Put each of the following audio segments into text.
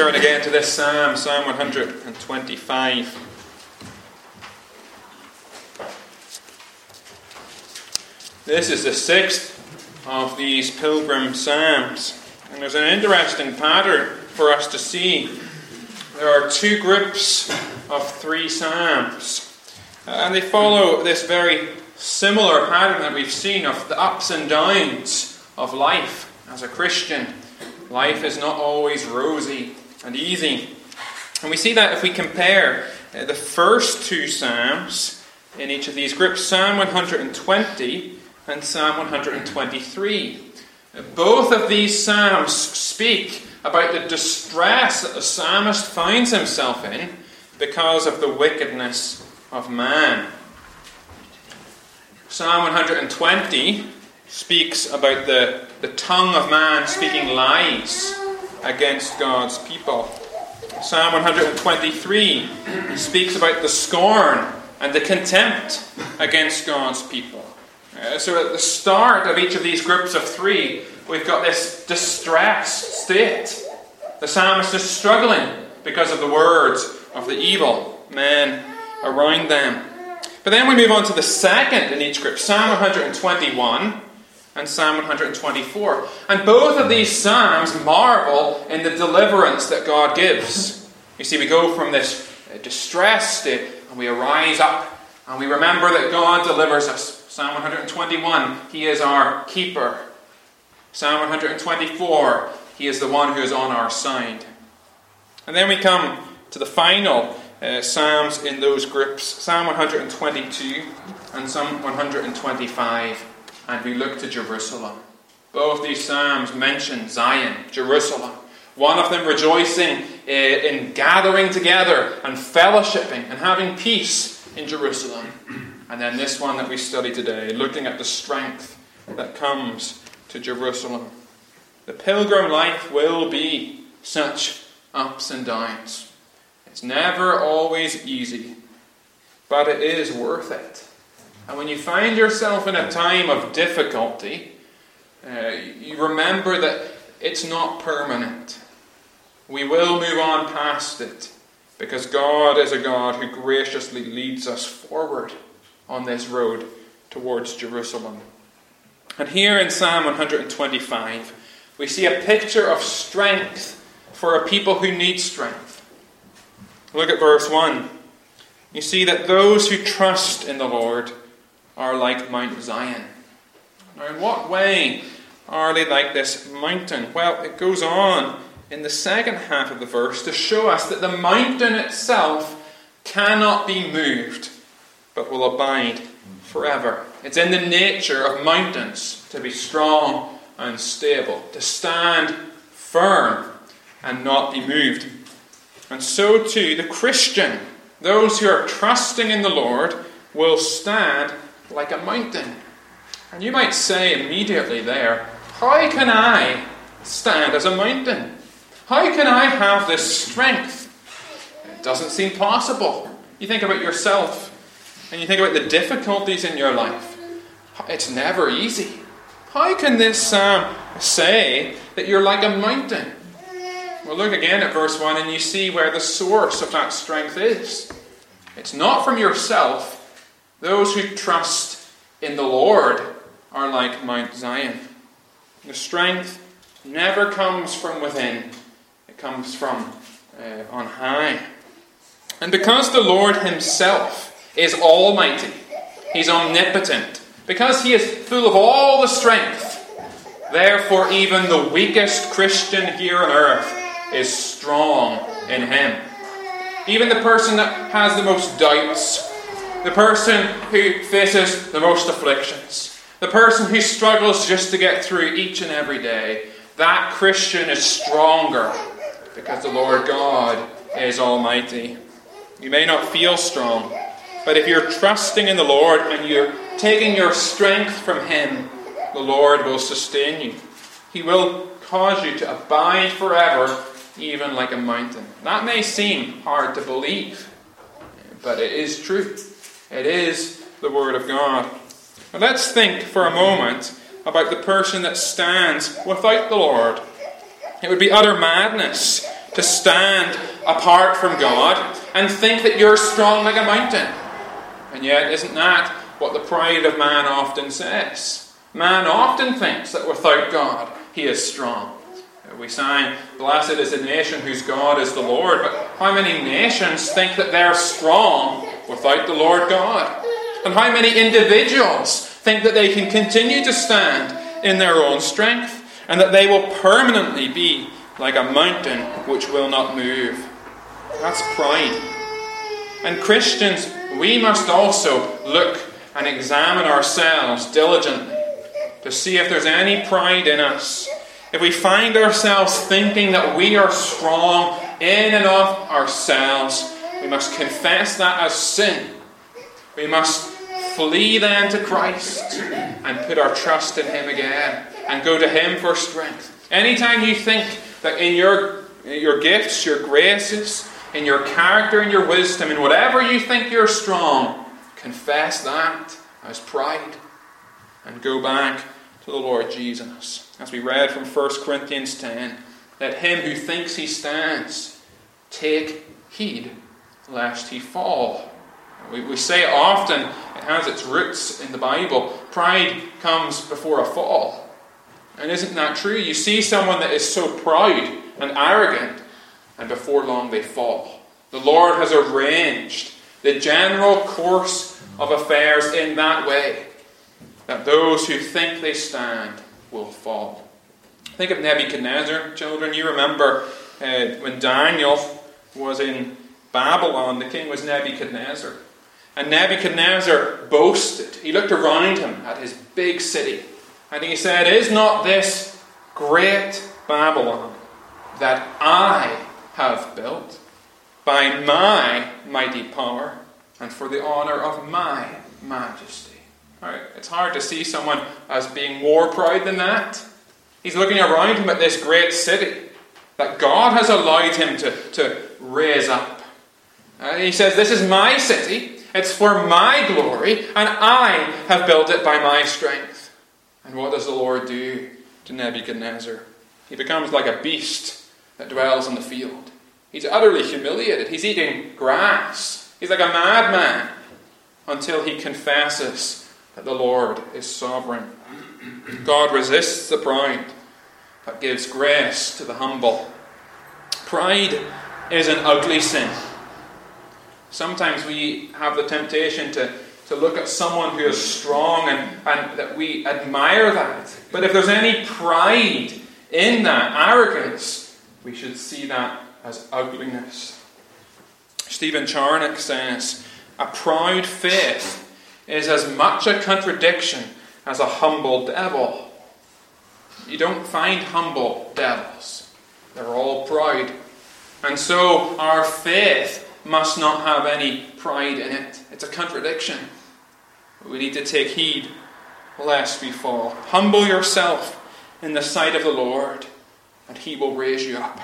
turn again to this Psalm, Psalm 125. This is the sixth of these pilgrim psalms. And there's an interesting pattern for us to see. There are two groups of three psalms. And they follow this very similar pattern that we've seen of the ups and downs of life as a Christian. Life is not always rosy and easy. And we see that if we compare the first two psalms in each of these groups, Psalm 120 and Psalm 123. Both of these psalms speak about the distress that the psalmist finds himself in because of the wickedness of man. Psalm 120 speaks about the tongue of man speaking lies against God's people. Psalm 123 speaks about the scorn and the contempt against God's people. So at the start of each of these groups of three, we've got this distressed state. The psalmist is struggling because of the words of the evil men around them. But then we move on to the second in each group, Psalm 121 and Psalm 124. And both of these psalms marvel in the deliverance that God gives. You see, we go from this distressed state and we arise up and we remember that God delivers us. Psalm 121, He is our keeper. Psalm 124, He is the one who is on our side. And then we come to the final psalms in those groups, Psalm 122 and Psalm 125, and we look to Jerusalem. Both these psalms mention Zion, Jerusalem. One of them rejoicing in gathering together and fellowshipping and having peace in Jerusalem. And then this one that we study today, looking at the strength that comes to Jerusalem. The pilgrim life will be such ups and downs. It's never always easy, but it is worth it. And when you find yourself in a time of difficulty, you remember that it's not permanent. We will move on past it, because God is a God who graciously leads us forward on this road towards Jerusalem. And here in Psalm 125, we see a picture of strength for a people who need strength. Look at verse 1. You see that those who trust in the Lord are like Mount Zion. Now, in what way are they like this mountain? Well, it goes on in the second half of the verse to show us that the mountain itself cannot be moved, but will abide forever. It's in the nature of mountains to be strong and stable, to stand firm and not be moved. And so too, the Christian, those who are trusting in the Lord, will stand like a mountain. And you might say immediately there, how can I stand as a mountain? How can I have this strength? It doesn't seem possible. You think about yourself, and you think about the difficulties in your life. It's never easy. How can this psalm say that you're like a mountain? Well, look again at verse 1 and you see where the source of that strength is. It's not from yourself. Those who trust in the Lord are like Mount Zion. The strength never comes from within. It comes from on high. And because the Lord Himself is almighty, He's omnipotent, because He is full of all the strength, therefore even the weakest Christian here on earth is strong in Him. Even the person that has the most doubts, the person who faces the most afflictions, the person who struggles just to get through each and every day, that Christian is stronger because the Lord God is almighty. You may not feel strong, but if you're trusting in the Lord and you're taking your strength from Him, the Lord will sustain you. He will cause you to abide forever, even like a mountain. That may seem hard to believe, but it is true. It is the Word of God. Now let's think for a moment about the person that stands without the Lord. It would be utter madness to stand apart from God and think that you're strong like a mountain. And yet, isn't that what the pride of man often says? Man often thinks that without God, he is strong. We sang, "Blessed is the nation whose God is the Lord." But how many nations think that they're strong without the Lord God? And how many individuals think that they can continue to stand in their own strength and that they will permanently be like a mountain which will not move? That's pride. And Christians, we must also look and examine ourselves diligently to see if there's any pride in us. If we find ourselves thinking that we are strong in and of ourselves, we must confess that as sin. We must flee then to Christ and put our trust in Him again and go to Him for strength. Anytime you think that in your gifts, your graces, in your character, in your wisdom, in whatever you think you're strong, confess that as pride and go back to the Lord Jesus. As we read from 1 Corinthians 10, let him who thinks he stands take heed lest he fall. We say it often, it has its roots in the Bible. Pride comes before a fall. And isn't that true? You see someone that is so proud and arrogant, and before long they fall. The Lord has arranged the general course of affairs in that way, that those who think they stand will fall. Think of Nebuchadnezzar, children. You remember when Daniel was in Babylon, the king was Nebuchadnezzar. And Nebuchadnezzar boasted. He looked around him at his big city. And he said, "Is not this great Babylon that I have built by my mighty power and for the honour of my majesty?" Right? It's hard to see someone as being more proud than that. He's looking around him at this great city that God has allowed him to raise up. He says, "This is my city. It's for my glory, and I have built it by my strength." And what does the Lord do to Nebuchadnezzar? He becomes like a beast that dwells in the field. He's utterly humiliated. He's eating grass. He's like a madman until he confesses that the Lord is sovereign. God resists the proud, but gives grace to the humble. Pride is an ugly sin. Sometimes we have the temptation to look at someone who is strong and that we admire that. But if there's any pride in that, arrogance, we should see that as ugliness. Stephen Charnock says, "A proud faith is as much a contradiction as a humble devil." You don't find humble devils. They're all proud. And so our faith must not have any pride in it. It's a contradiction. We need to take heed lest we fall. Humble yourself in the sight of the Lord, and He will raise you up.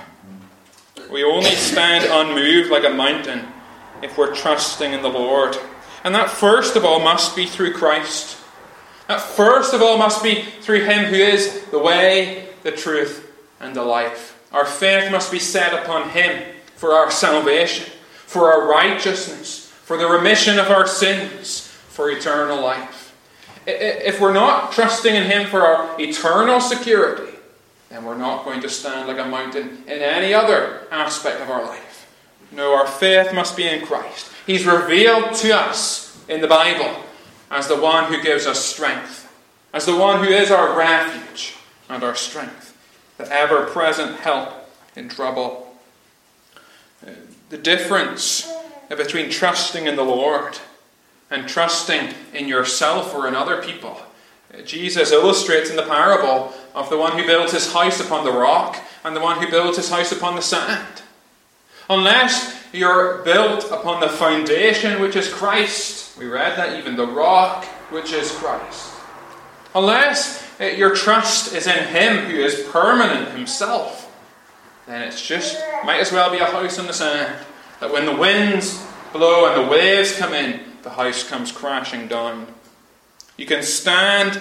We only stand unmoved like a mountain if we're trusting in the Lord. And that first of all must be through Christ. That first of all must be through Him who is the way, the truth, and the life. Our faith must be set upon Him for our salvation, for our righteousness, for the remission of our sins, for eternal life. If we're not trusting in Him for our eternal security, then we're not going to stand like a mountain in any other aspect of our life. No, our faith must be in Christ. He's revealed to us in the Bible as the one who gives us strength, as the one who is our refuge and our strength, the ever-present help in trouble. The difference between trusting in the Lord and trusting in yourself or in other people, Jesus illustrates in the parable of the one who builds his house upon the rock and the one who builds his house upon the sand. Unless you're built upon the foundation which is Christ, we read that even, the rock which is Christ. Unless your trust is in Him who is permanent Himself, then it's just, might as well be a house on the sand, that when the winds blow and the waves come in, the house comes crashing down. You can stand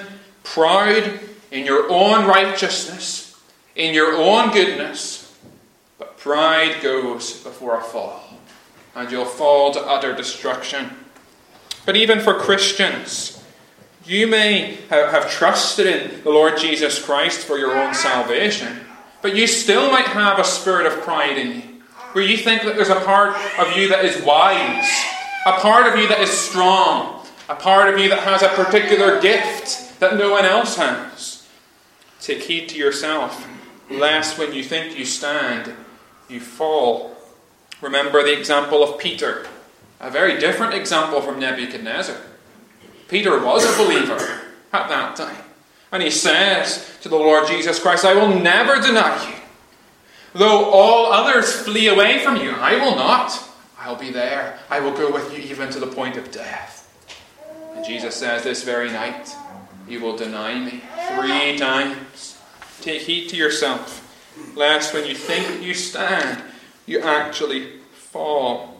proud in your own righteousness, in your own goodness, but Pride goes before a fall, and you'll fall to utter destruction. But even for Christians, you may have trusted in the Lord Jesus Christ for your own salvation, but you still might have a spirit of pride in you, where you think that there's a part of you that is wise, a part of you that is strong, a part of you that has a particular gift that no one else has. Take heed to yourself, lest when you think you stand, you fall. Remember the example of Peter, a very different example from Nebuchadnezzar. Peter was a believer at that time, and he says to the Lord Jesus Christ, I will never deny you. Though all others flee away from you, I will not. I'll be there. I will go with you even to the point of death. And Jesus says, this very night, you will deny me 3 times. Take heed to yourself, lest when you think you stand, you actually fall.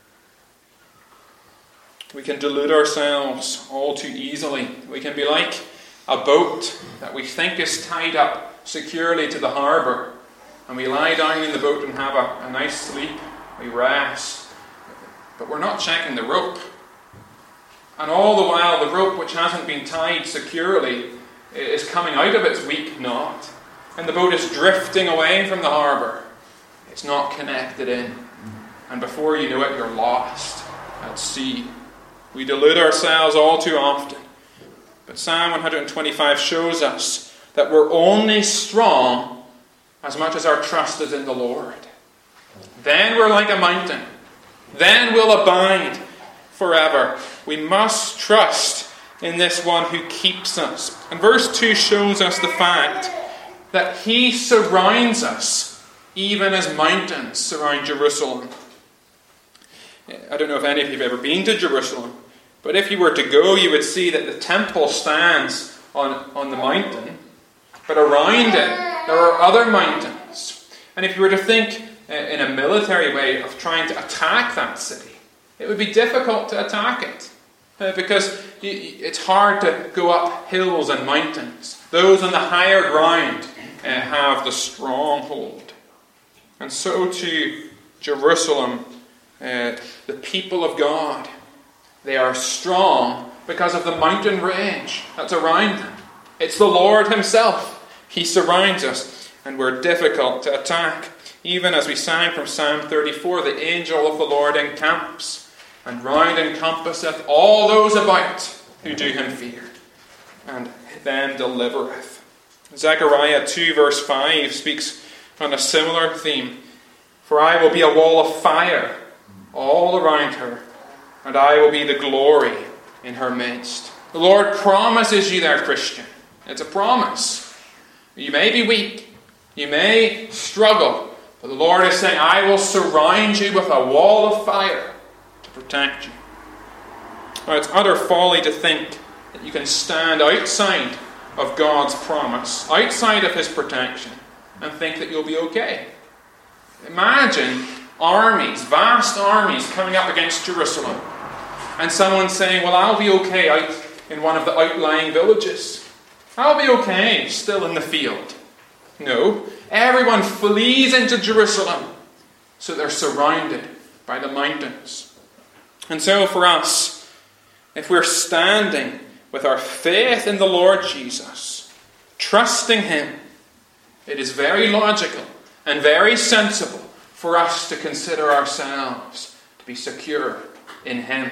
We can delude ourselves all too easily. We can be like a boat that we think is tied up securely to the harbour, and we lie down in the boat and have a nice sleep. We rest, but we're not checking the rope. And all the while, the rope which hasn't been tied securely is coming out of its weak knot, and the boat is drifting away from the harbour. It's not connected in, and before you know it, you're lost at sea. We delude ourselves all too often. But Psalm 125 shows us that we're only strong as much as our trust is in the Lord. Then we're like a mountain. Then we'll abide forever. We must trust in this one who keeps us. And verse 2 shows us the fact that he surrounds us, even as mountains surround Jerusalem. I don't know if any of you have ever been to Jerusalem, but if you were to go, you would see that the temple stands on the mountain, but around it there are other mountains. And if you were to think in a military way of trying to attack that city, it would be difficult to attack it, because it's hard to go up hills and mountains. Those on the higher ground have the stronghold. And so too Jerusalem, the people of God, they are strong because of the mountain range that's around them. It's the Lord himself. He surrounds us, and we're difficult to attack. Even as we sang from Psalm 34, the angel of the Lord encamps, and round encompasseth all those about who do him fear, and them delivereth. Zechariah 2 verse 5 speaks on a similar theme. For I will be a wall of fire all around her, and I will be the glory in her midst. The Lord promises you there, Christian. It's a promise. You may be weak. You may struggle. But the Lord is saying, I will surround you with a wall of fire to protect you. Now, it's utter folly to think that you can stand outside of God's promise, outside of his protection, and think that you'll be okay. Imagine armies, vast armies coming up against Jerusalem, and someone saying, well, I'll be okay out in one of the outlying villages. I'll be okay still in the field. No, everyone flees into Jerusalem, so they're surrounded by the mountains. And so for us, if we're standing with our faith in the Lord Jesus, trusting him, it is very logical and very sensible for us to consider ourselves to be secure in him.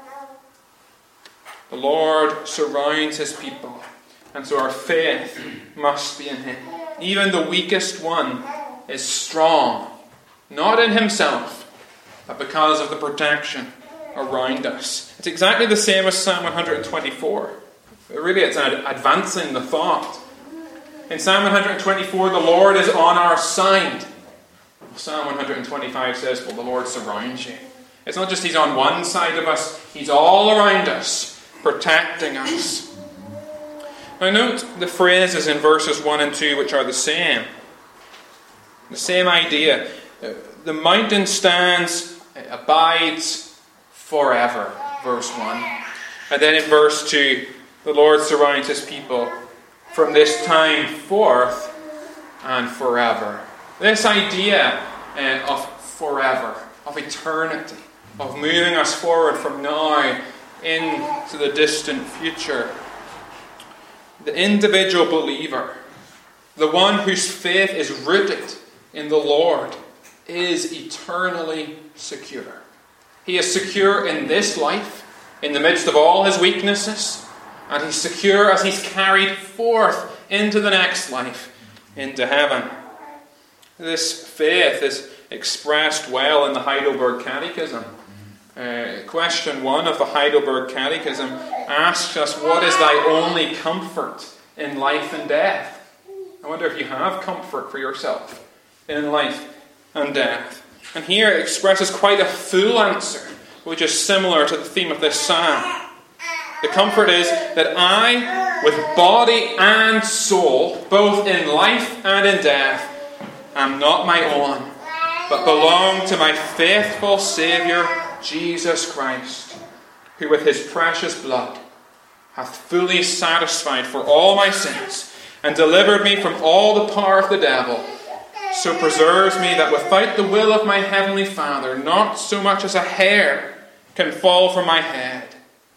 The Lord surrounds his people, and so our faith must be in him. Even the weakest one is strong, not in himself, but because of the protection around us. It's exactly the same as Psalm 124. Really, it's advancing the thought. In Psalm 124, the Lord is on our side. Psalm 125 says, well, the Lord surrounds you. It's not just he's on one side of us, he's all around us, protecting us. Now note the phrases in verses 1 and 2 which are the same. The same idea. The mountain stands, abides forever, verse 1. And then in verse 2, the Lord surrounds his people from this time forth and forever. This idea of forever, of eternity, of moving us forward from now into the distant future. The individual believer, the one whose faith is rooted in the Lord, is eternally secure. He is secure in this life, in the midst of all his weaknesses, and he's secure as he's carried forth into the next life, into heaven. This faith is expressed well in the Heidelberg Catechism. Question 1 of the Heidelberg Catechism asks us, what is thy only comfort in life and death? I wonder if you have comfort for yourself in life and death. And here it expresses quite a full answer, which is similar to the theme of this psalm. The comfort is that I, with body and soul, both in life and in death, am not my own, but belong to my faithful Saviour, Jesus Christ, who with his precious blood hath fully satisfied for all my sins, and delivered me from all the power of the devil, so preserves me that without the will of my heavenly Father, not so much as a hair can fall from my head.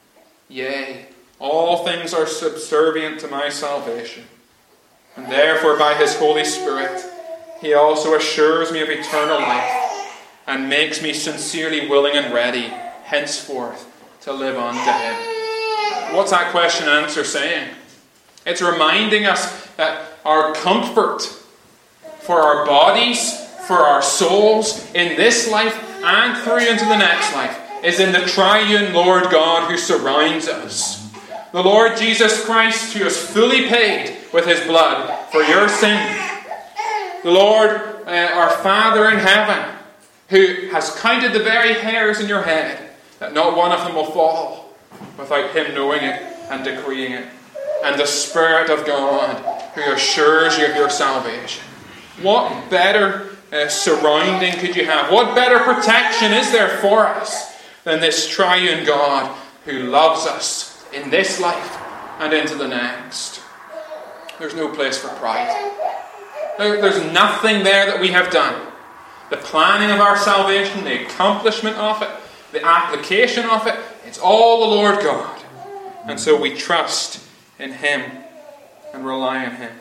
Yea, all things are subservient to my salvation. And therefore by his Holy Spirit, he also assures me of eternal life, and makes me sincerely willing and ready, henceforth, to live unto him. What's that question and answer saying? It's reminding us that our comfort for our bodies, for our souls, in this life and through into the next life, is in the triune Lord God who surrounds us. The Lord Jesus Christ, who has fully paid with his blood for your sin. The Lord, our Father in heaven, who has counted the very hairs in your head, that not one of them will fall without him knowing it and decreeing it. And the Spirit of God, who assures you of your salvation. What better surrounding could you have? What better protection is there for us than this triune God who loves us in this life and into the next? There's no place for pride. There's nothing there that we have done. The planning of our salvation, the accomplishment of it, the application of it, it's all the Lord God. And so we trust in him and rely on him.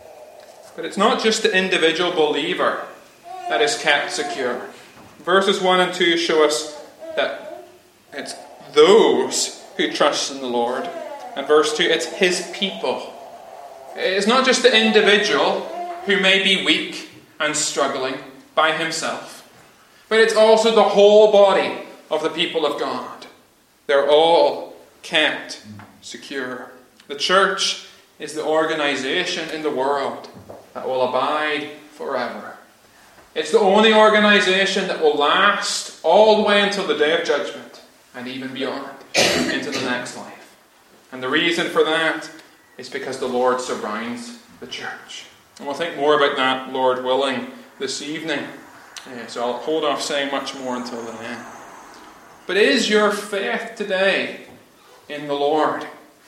But it's not just the individual believer that is kept secure. Verses 1 and 2 show us that it's those who trust in the Lord. And verse 2, it's his people. It's not just the individual who may be weak and struggling by himself, but it's also the whole body of the people of God. They're all kept secure. The church is the organisation in the world that will abide forever. It's the only organisation that will last all the way until the day of judgment and even beyond, into the next life. And the reason for that is because the Lord surrounds the church. And we'll think more about that, Lord willing, this evening. So I'll hold off saying much more until then. But is your faith today in the Lord?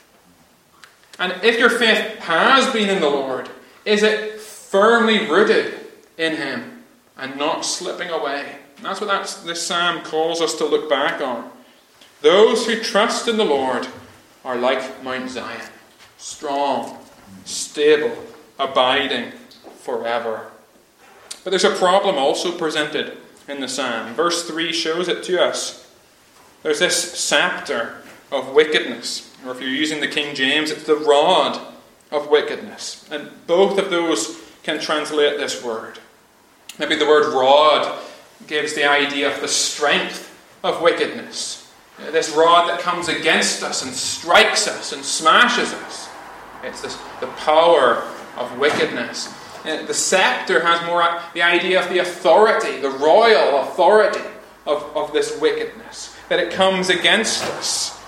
And if your faith has been in the Lord, is it firmly rooted in him and not slipping away? And that's what this psalm calls us to look back on. Those who trust in the Lord are like Mount Zion, strong, stable, abiding forever. But there's a problem also presented in the psalm. Verse 3 shows it to us. There's this scepter of wickedness, or if you're using the King James, it's the rod of wickedness. And both of those can translate this word. Maybe the word rod gives the idea of the strength of wickedness. This rod that comes against us and strikes us and smashes us. It's the power of wickedness. The scepter has more the idea of the authority, the royal authority of this wickedness, that it comes against us.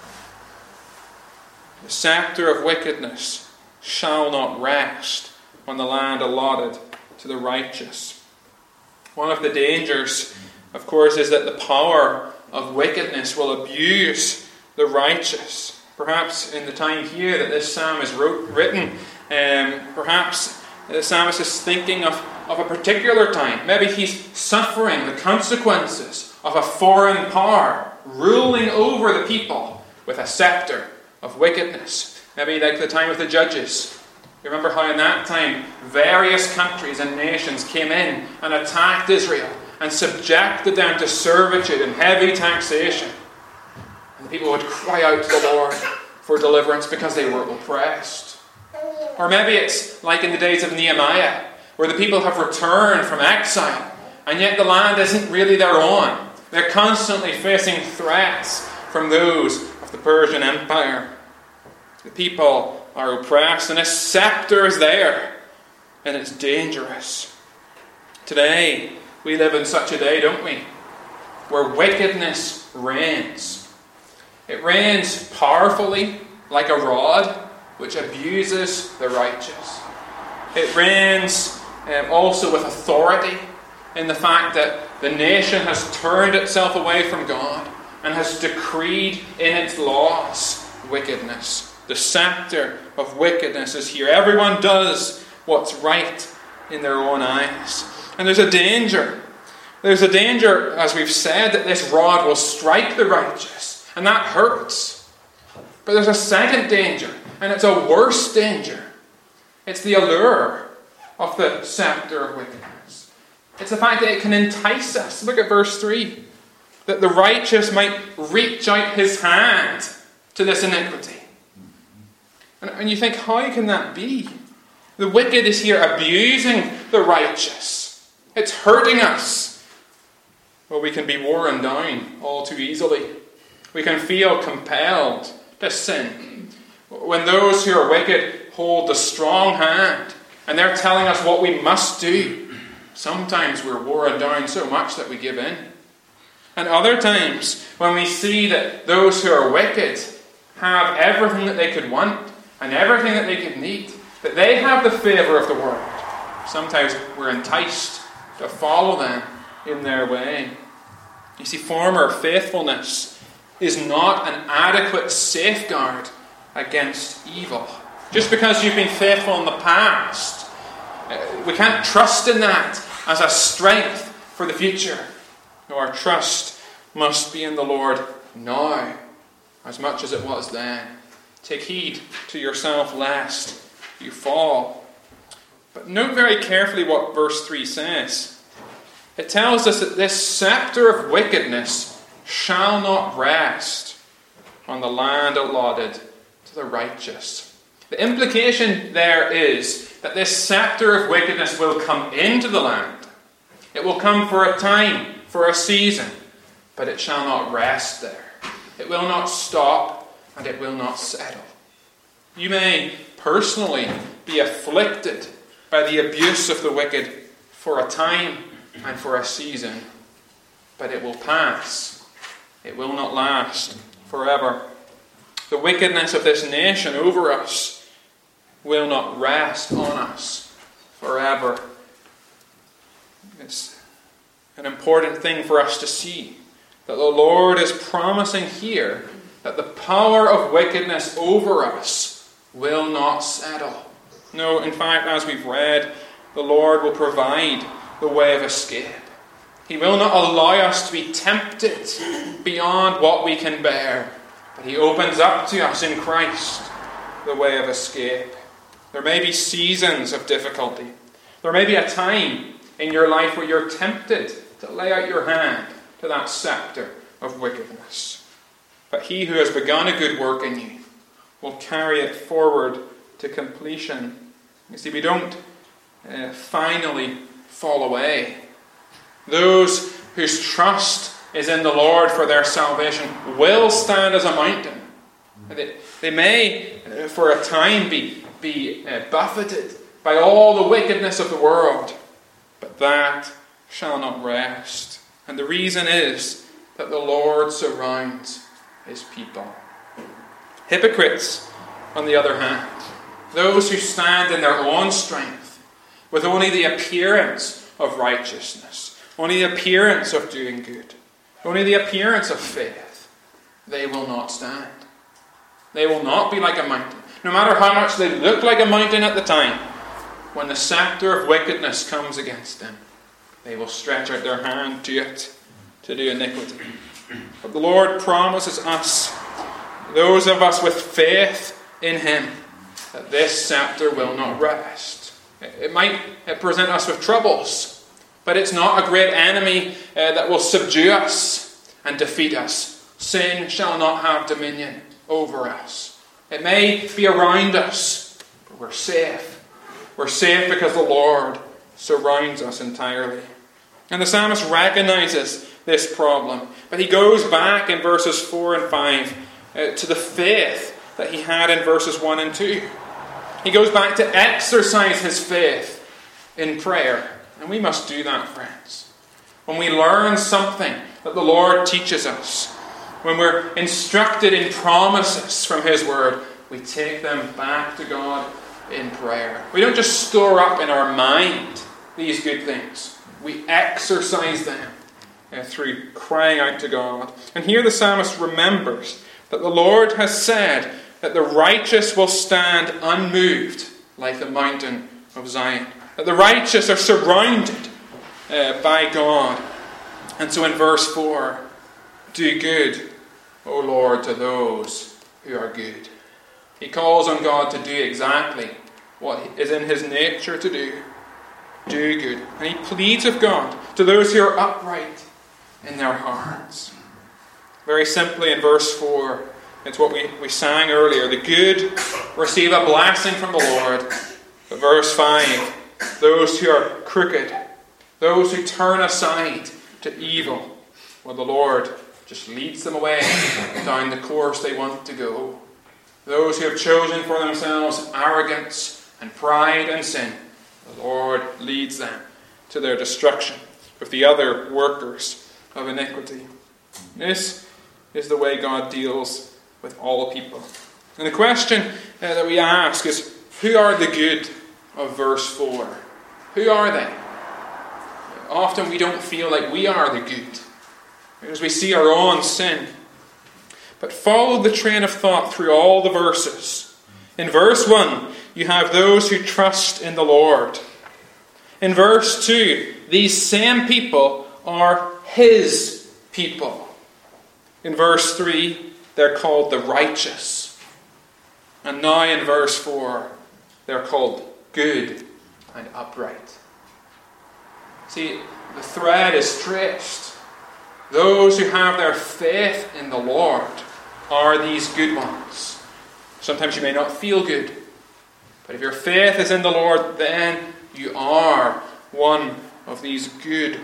The scepter of wickedness shall not rest on the land allotted to the righteous. One of the dangers, of course, is that the power of wickedness will abuse the righteous. Perhaps in the time here that this psalm is written, perhaps the psalmist is thinking of of a particular time. Maybe he's suffering the consequences of a foreign power ruling over the people with a scepter of wickedness. Maybe like the time of the judges. You remember how in that time various countries and nations came in and attacked Israel and subjected them to servitude and heavy taxation. And the people would cry out to the Lord for deliverance because they were oppressed. Or maybe it's like in the days of Nehemiah, where the people have returned from exile, and yet the land isn't really their own. They're constantly facing threats from those of the Persian Empire. The people are oppressed, and a scepter is there, and it's dangerous. Today, we live in such a day, don't we? Where wickedness reigns. It reigns powerfully, like a rod, which abuses the righteous. It reigns also with authority, in the fact that the nation has turned itself away from God and has decreed in its laws wickedness. The scepter of wickedness is here. Everyone does what's right in their own eyes. And there's a danger. There's a danger, as we've said, that this rod will strike the righteous. And that hurts. But there's a second danger, and it's a worse danger. It's the allure of the scepter of wickedness. It's the fact that it can entice us. Look at verse 3. That the righteous might reach out his hand to this iniquity. And you think, how can that be? The wicked is here abusing the righteous. It's hurting us. Well, we can be worn down all too easily. We can feel compelled to sin. When those who are wicked hold the strong hand and they're telling us what we must do, sometimes we're worn down so much that we give in. And other times, when we see that those who are wicked have everything that they could want and everything that they could need, that they have the favour of the world, sometimes we're enticed to follow them in their way. You see, former faithfulness is not an adequate safeguard against evil. Just because you've been faithful in the past, we can't trust in that as a strength for the future. No, our trust must be in the Lord now, as much as it was then. Take heed to yourself lest you fall. But note very carefully what verse 3 says. It tells us that this scepter of wickedness shall not rest on the land allotted to the righteous. The implication there is that this scepter of wickedness will come into the land. It will come for a time, for a season, but it shall not rest there. It will not stop, and it will not settle. You may personally be afflicted by the abuse of the wicked for a time and for a season, but it will pass. It will not last forever. The wickedness of this nation over us will not rest on us forever. It's an important thing for us to see that the Lord is promising here that the power of wickedness over us will not settle. No, in fact, as we've read, the Lord will provide the way of escape. He will not allow us to be tempted beyond what we can bear, but He opens up to us in Christ the way of escape. There may be seasons of difficulty. There may be a time in your life where you're tempted to lay out your hand to that scepter of wickedness. But He who has begun a good work in you will carry it forward to completion. You see, we don't finally fall away. Those whose trust is in the Lord for their salvation will stand as a mountain. They may, for a time, be buffeted by all the wickedness of the world, but that shall not rest. And the reason is that the Lord surrounds His people. Hypocrites, on the other hand, those who stand in their own strength, with only the appearance of righteousness, only the appearance of doing good, only the appearance of faith, they will not stand. They will not be like a mountain. No matter how much they look like a mountain at the time, when the scepter of wickedness comes against them, they will stretch out their hand to it, to do iniquity. But the Lord promises us, those of us with faith in Him, that this scepter will not rest. It might present us with troubles, but it's not a great enemy that will subdue us and defeat us. Sin shall not have dominion over us. It may be around us, but we're safe. We're safe because the Lord surrounds us entirely. And the psalmist recognizes this problem. But he goes back in verses 4 and 5 to the faith that he had in verses 1 and 2. He goes back to exercise his faith in prayer. And we must do that, friends. When we learn something that the Lord teaches us, when we're instructed in promises from His Word, we take them back to God in prayer. We don't just store up in our mind these good things. We exercise them through crying out to God. And here the psalmist remembers that the Lord has said that the righteous will stand unmoved like the mountain of Zion. That the righteous are surrounded by God. And so in verse 4, do good, O Lord, to those who are good. He calls on God to do exactly what is in His nature to do. Do good. And he pleads with God to those who are upright in their hearts. Very simply in verse 4, it's what we sang earlier. The good receive a blessing from the Lord. But verse 5, those who are crooked, those who turn aside to evil, well, the Lord just leads them away down the course they want to go. Those who have chosen for themselves arrogance and pride and sin, the Lord leads them to their destruction with the other workers of iniquity. This is the way God deals with all people. And the question that we ask is, who are the good of verse 4? Who are they? Often we don't feel like we are the good, because we see our own sin. But follow the train of thought through all the verses. In verse 1, you have those who trust in the Lord. In verse 2, these same people are His people. In verse 3, they're called the righteous. And now in verse 4, they're called good and upright. See, the thread is traced. Those who have their faith in the Lord are these good ones. Sometimes you may not feel good, but if your faith is in the Lord, then you are one of these good.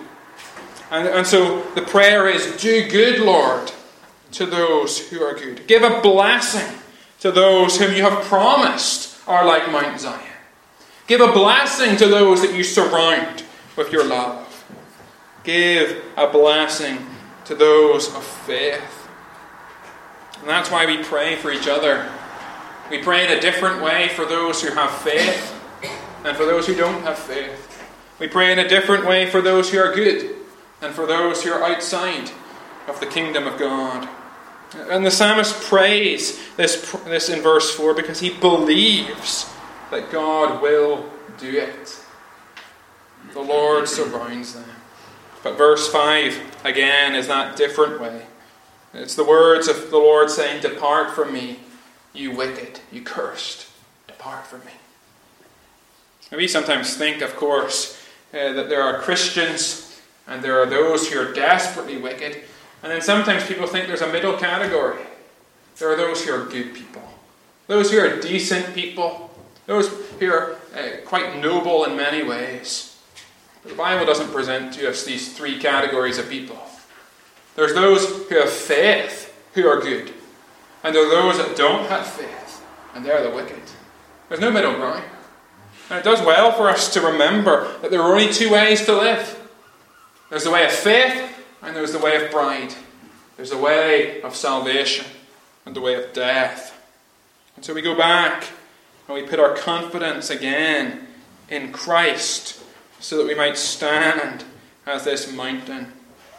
And so the prayer is, do good, Lord, to those who are good. Give a blessing to those whom you have promised are like Mount Zion. Give a blessing to those that you surround with your love. Give a blessing to those of faith. And that's why we pray for each other. We pray in a different way for those who have faith and for those who don't have faith. We pray in a different way for those who are good and for those who are outside of the kingdom of God. And the psalmist prays this in verse 4 because he believes that God will do it. The Lord surrounds them. But verse 5, again, is that different way. It's the words of the Lord saying, depart from me, you wicked, you cursed. Depart from me. And we sometimes think, of course, that there are Christians and there are those who are desperately wicked. And then sometimes people think there's a middle category. There are those who are good people. Those who are decent people. Those who are quite noble in many ways. But the Bible doesn't present to us these three categories of people. There's those who have faith who are good. And there are those that don't have faith, and they're the wicked. There's no middle ground. And it does well for us to remember that there are only two ways to live. There's the way of faith, and there's the way of pride. There's the way of salvation, and the way of death. And so we go back, and we put our confidence again in Christ, so that we might stand as this mountain.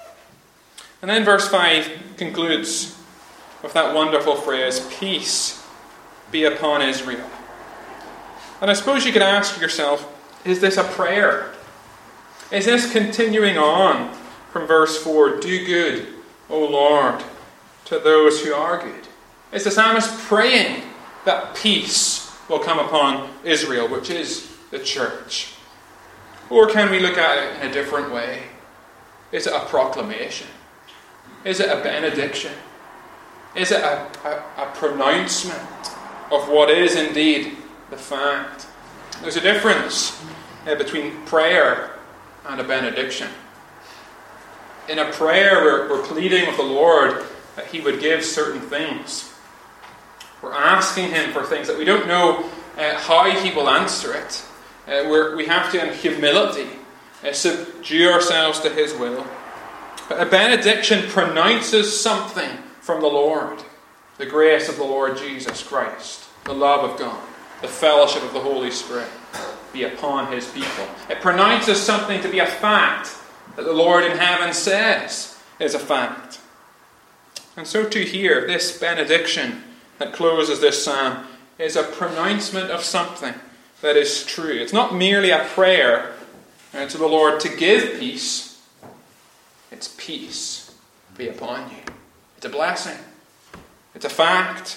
And then verse 5 concludes with that wonderful phrase, peace be upon Israel. And I suppose you could ask yourself, Is this a prayer? Is this continuing on from verse 4? Do good, O Lord, to those who are good. Is the psalmist praying that peace will come upon Israel, which is the church? Or can we look at it in a different way? Is it a proclamation? Is it a benediction? Is it a pronouncement of what is indeed the fact? There's a difference between prayer and a benediction. In a prayer, we're pleading with the Lord that He would give certain things. We're asking Him for things that we don't know how He will answer it. We have to, in humility, subdue ourselves to His will. But a benediction pronounces something from the Lord. The grace of the Lord Jesus Christ, the love of God, the fellowship of the Holy Spirit be upon His people. It pronounces something to be a fact that the Lord in heaven says is a fact. And so too here, this benediction that closes this psalm is a pronouncement of something that is true. It's not merely a prayer to the Lord to give peace. It's peace be upon you. It's a blessing. It's a fact.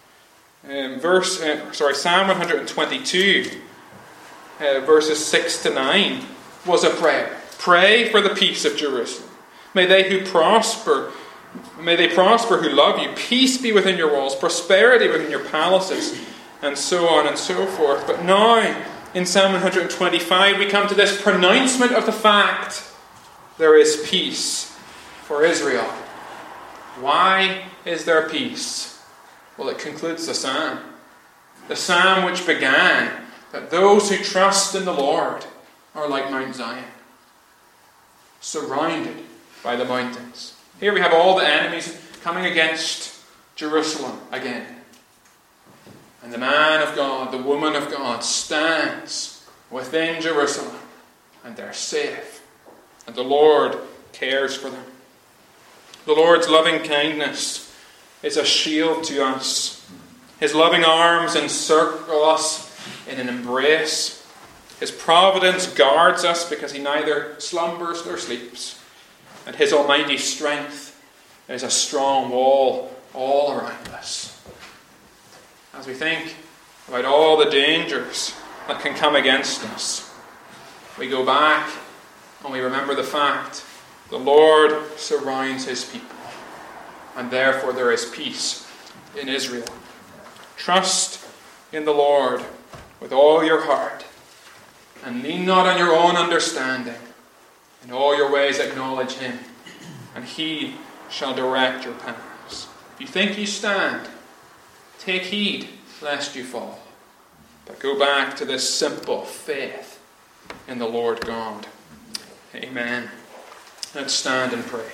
Psalm 122, verses 6 to 9 was a prayer. Pray for the peace of Jerusalem. May they prosper who love you. Peace be within your walls, prosperity within your palaces, and so on and so forth. But now, in Psalm 125, we come to this pronouncement of the fact there is peace for Israel. Why is there peace? Well, it concludes the psalm. The psalm which began that those who trust in the Lord are like Mount Zion, surrounded by the mountains. Here we have all the enemies coming against Jerusalem again. And the man of God, the woman of God, stands within Jerusalem, and they're safe. And the Lord cares for them. The Lord's loving kindness is a shield to us. His loving arms encircle us in an embrace. His providence guards us because He neither slumbers nor sleeps. And His almighty strength is a strong wall all around us. As we think about all the dangers that can come against us, we go back and we remember the fact the Lord surrounds His people, and therefore there is peace in Israel. Trust in the Lord with all your heart, and lean not on your own understanding. In all your ways acknowledge Him, and He shall direct your paths. If you think you stand, take heed lest you fall. But go back to this simple faith in the Lord God. Amen. Let's stand and pray.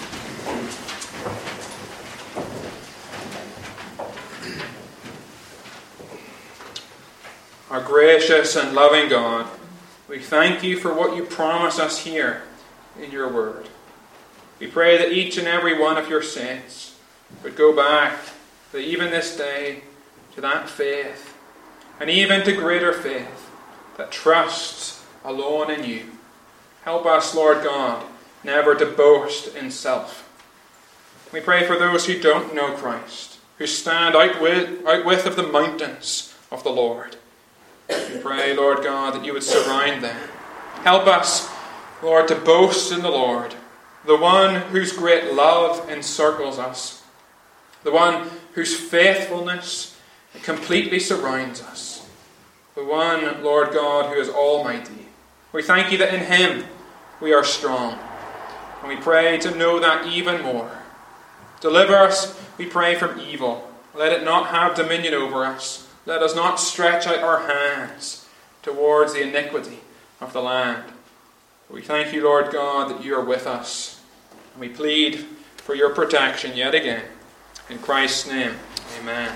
Our gracious and loving God, we thank You for what You promise us here in Your word. We pray that each and every one of Your saints would go back, that even this day, to that faith, and even to greater faith that trusts alone in You. Help us, Lord God, never to boast in self. We pray for those who don't know Christ, who stand outwith of the mountains of the Lord. We pray, Lord God, that You would surround them. Help us, Lord, to boast in the Lord, the one whose great love encircles us, the one whose faithfulness completely surrounds us, the one, Lord God, who is almighty. We thank You that in Him we are strong, and we pray to know that even more. Deliver us, we pray, from evil. Let it not have dominion over us. Let us not stretch out our hands towards the iniquity of the land. We thank You, Lord God, that You are with us. And we plead for Your protection yet again. In Christ's name, amen.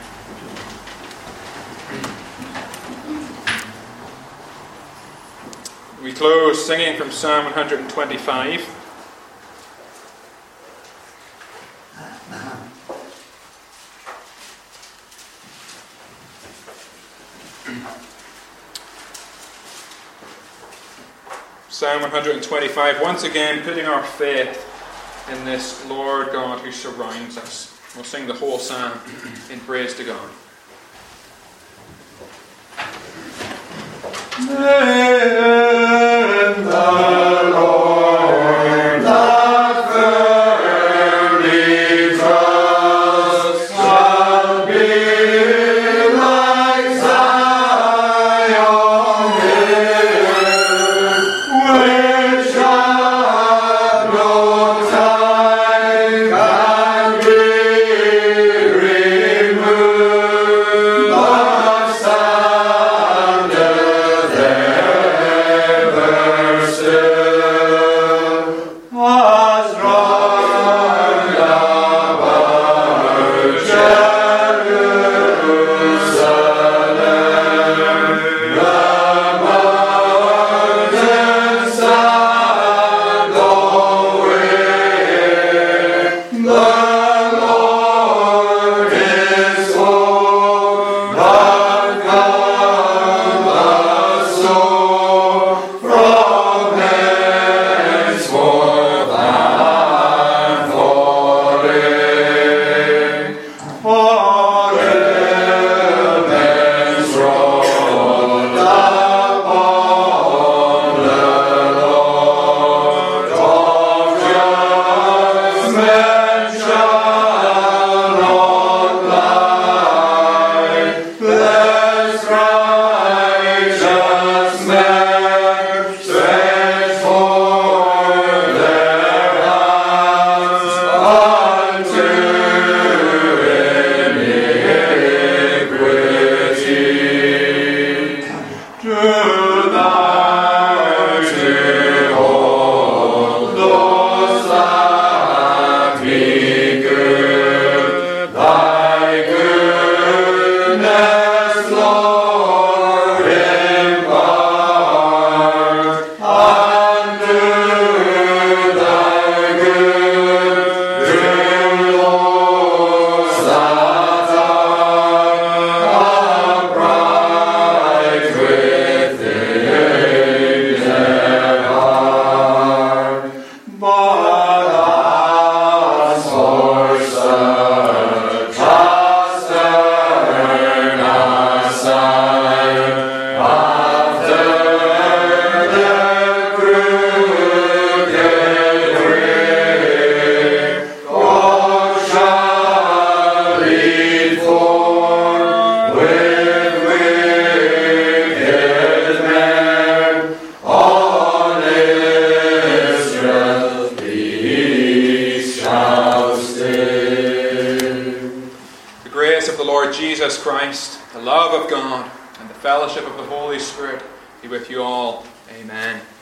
We close singing from Psalm 125. Psalm 125, once again putting our faith in this Lord God who surrounds us. We'll sing the whole psalm in praise to God. In the Lord that firmly trusts shall be like Zion hill, which hath no time can be removed, but standeth ever still, as round about Jerusalem the mountains stand away. The Lord is holy, that cometh so from henceforth and forever. For heaven's rolled upon the Lord of judgment shall not lie. Blessed righteous men stretch forth their hands unto iniquity. Do thou behold those that be good, thy goodness, Lord, impart, and do thy good to those that are upright within their heart. But as for such as turn aside after their crooked way, God shall lead forth with wicked men. On Israel peace shall stay. The grace of the Lord Jesus Christ, the love of God, and the fellowship of the Holy Spirit be with you all. Amen.